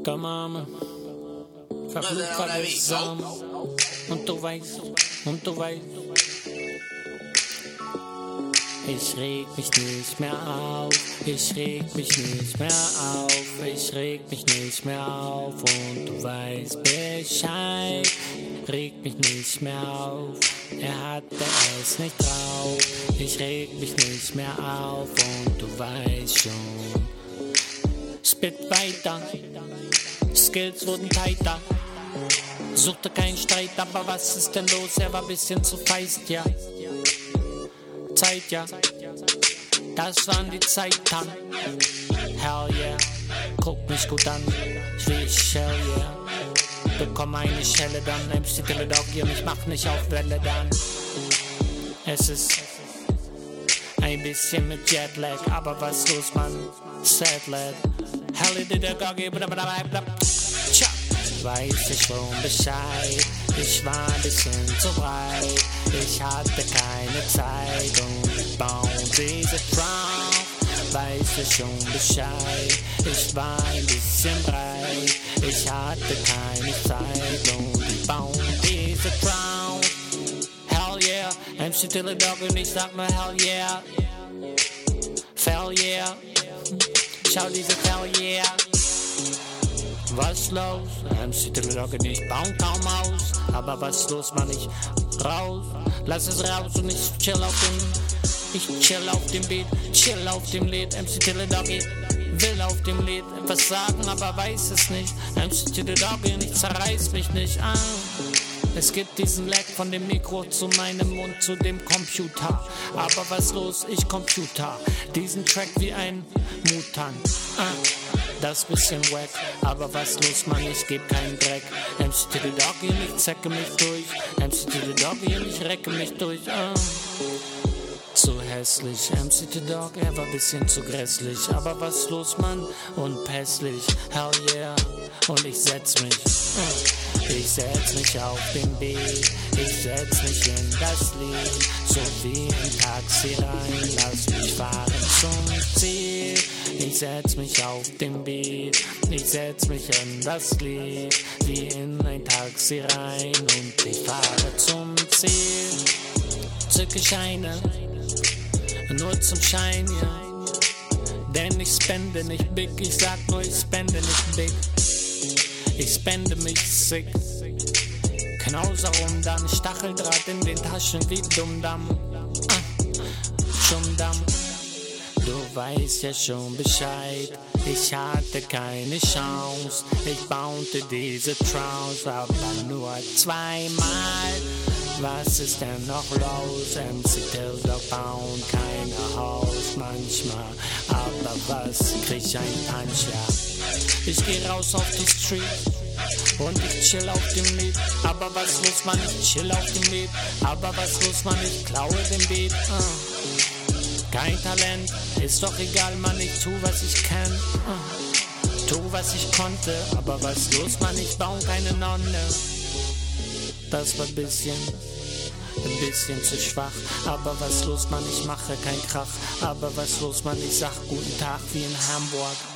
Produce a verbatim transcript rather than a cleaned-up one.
Mama, verflucht alles zusammen. Und du weißt, und du weißt, ich reg mich nicht mehr auf, ich reg mich nicht mehr auf, ich reg mich nicht mehr auf und du weißt Bescheid, reg mich nicht mehr auf, er hatte es nicht drauf, ich reg mich nicht mehr auf und du weißt schon. Spit weiter, Skills wurden tighter, suchte keinen Streit, aber was ist denn los, er war bisschen zu feist, ja. Zeit, ja, das waren die Zeiten. Hell yeah, guck mich gut an, ich will ich hell yeah. Bekomm eine Schelle dann, M C Teledoggy und ich mach nicht auf Welle dann. Es ist ein bisschen mit Jetlag, aber was los, man? Sad lad. Hell yeah, der Goggy, blablabla. Tja, weiß ich schon Bescheid. Ich war ein bisschen zu breit, ich hatte keine Zeit und bauen diese Traum, weiß ich schon Bescheid. Ich war ein bisschen breit, ich hatte keine Zeit und ich bauen diese Traum. Hell yeah, M C Teledoggy und ich sag nur hell yeah. Fell yeah, schau diese Fell yeah. Was los? M C Teledoggy und ich bauen kaum aus. Aber was los, Mann, ich raus. Lass es raus und ich chill auf dem. Ich chill auf dem Beat, chill auf dem Lied. M C Teledoggy will auf dem Lied etwas sagen, aber weiß es nicht. M C Teledoggy und ich zerreiß mich nicht an. Es gibt diesen Lag von dem Mikro zu meinem Mund, zu dem Computer. Aber was los? Ich Computer. Diesen Track wie ein Mutant. Ah. Das bisschen wack, aber was los, Mann, ich geb keinen Dreck. M C Teledoggy und ich zecke mich durch. M C Teledoggy und ich recke mich durch. Oh. Zu hässlich, M C Teledoggy, er war bisschen zu grässlich. Aber was los, Mann, unpässlich. Hell yeah, und ich setz mich. Oh. Ich setz mich auf den Beat, ich setz mich in das Lied. So wie ein Taxi rein, lass mich fahren zum Ziel. Ich setz mich auf den Beat, ich setz mich in das Lied, wie in ein Taxi rein und ich fahre zum Ziel. Zücke Scheine, nur zum Schein, ja. Denn ich spende nicht big, ich sag nur, ich spende nicht big. Ich spende mich sick. Knauser rum, dann Stacheldraht in den Taschen wie Dummdamm. Ah, Schumdamm. Du weißt ja schon Bescheid, ich hatte keine Chance. Ich baute diese Trance, aber nur zweimal. Was ist denn noch los? M C Teledoggy bauen keine Haus manchmal. Aber was, krieg ich ein Punch, ja. Ich geh raus auf die Street und ich chill auf dem Lied. Aber was los, man, ich chill auf dem Lied. Aber was los, man, ich klaue den Beat. Uh. Kein Talent, ist doch egal, Mann, ich tu, was ich kann. Uh. Tu, was ich konnte, aber was los, Mann, ich baue keine Nonne. Das war bisschen, ein bisschen zu schwach. Aber was los, Mann, ich mache kein Krach. Aber was los, Mann, ich sag guten Tag wie in Hamburg.